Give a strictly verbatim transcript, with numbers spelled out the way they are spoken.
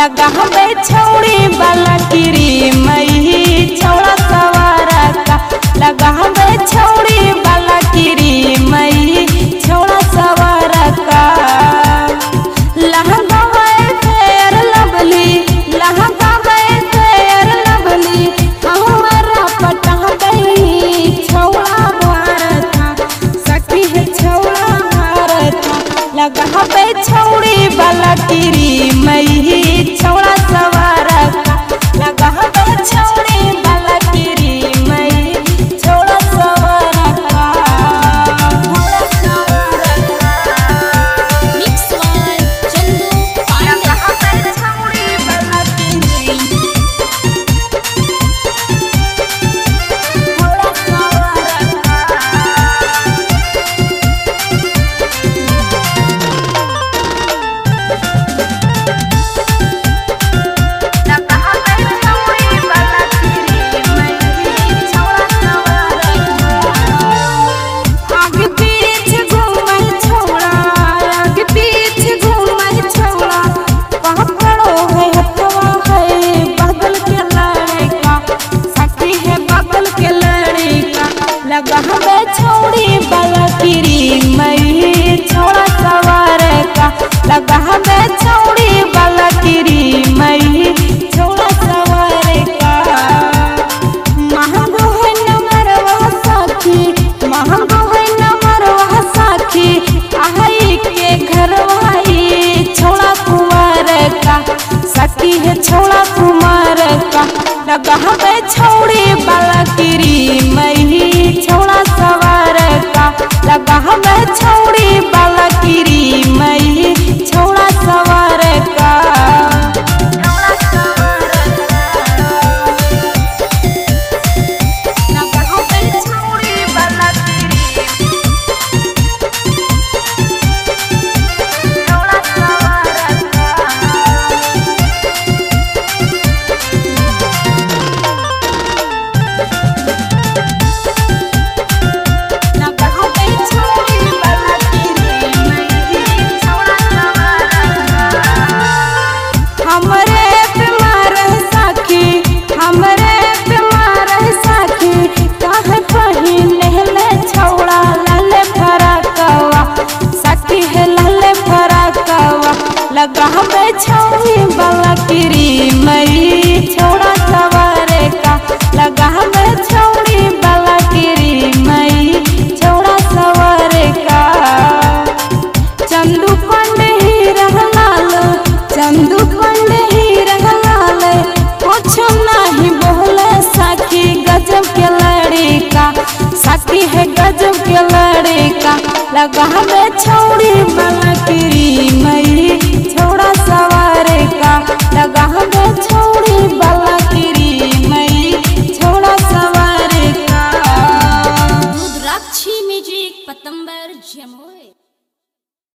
लगा हमें छौड़ी वाला क्रीम ही छौड़ा सवारा का लगा हमें छौड़ी वाला क्रीम ही छौड़ा सवारा का लहंगा में फेयर लवली लहंगा में फेयर लवली हमारा पटा गई छौड़ा भारत सखी है छौड़ा भारत लगा हमें छौड़ी वाला क्रीम ही छौड़ा सवारा का लगा हमें छौड़ी वाला क्रीम ही छौड़ा सवारा का मिक्स वन चंदू लगा हमें छौड़ी वाला क्रीम छौड़ा सवारा लगा हमें छौड़ी वाला क्रीम ही छौड़ा सवारे का लगा हमें छौड़ी वाला क्रीम ही छौड़ा सवारे का महंगो है नमरवा साथी महंगो है नमरवा साथी आई के घरवाई छौड़ा कुमार का सखी है छौड़ा कुमार का लगा हमें छौड़ी वाला क्रीम ही छौड़ा सवार का लगा हमें छौड़ी वाला क्रीम ही छौड़ा सवार का लगा हमें छौड़ी वाला क्रीम छौड़ा सवार का लगा हमें छौड़ी वाला क्रीम ही छौड़ा सवारा का हमरे बीमार है साखी हमरे बीमार है साखी काहे पहिने ले छौड़ा लाले फराकवा सखी है लाले फराकवा लगा हमें छौड़ी वाला क्रीम ही छौड़ा सवारे का लगा हमें छौड़ी वाला क्रीम ही छौड़ा सवारे का चंदू पंडे ही रहलाल चंदू पंडे ही रहलाल कुछ नहीं बोले सखी गजब के लड़का सखी है गजब के लड़का लगा हमें छौड़ी वाला क्रीम ही छौड़ा सवारे का लगा हमें छौड़ी वाला क्रीम ही छौड़ा सवारे का रुद्राक्षी म्यूजिक पतंबर जमुई।